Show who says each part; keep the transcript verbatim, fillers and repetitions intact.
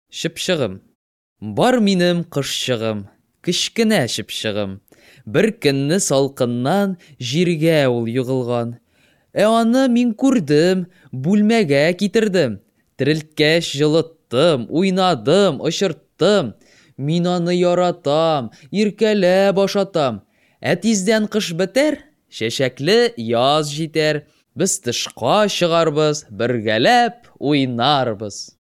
Speaker 1: Шыпшығым. Бар минем кышчыгым, кечкенә шыпшыгым. Бер көнне салкыннан җиргә ул югылган. Ә аны мин күрдем, бүлмәгә китердем. Терелткәч җылыттым, уйнадым, очырттым. Мин аны яратам, иркәләп ашатам. Ә тиздән кыш бетәр, чәчәкле яз җитәр. Без тышка чыгарбыз, бергәләп уйнарбыз.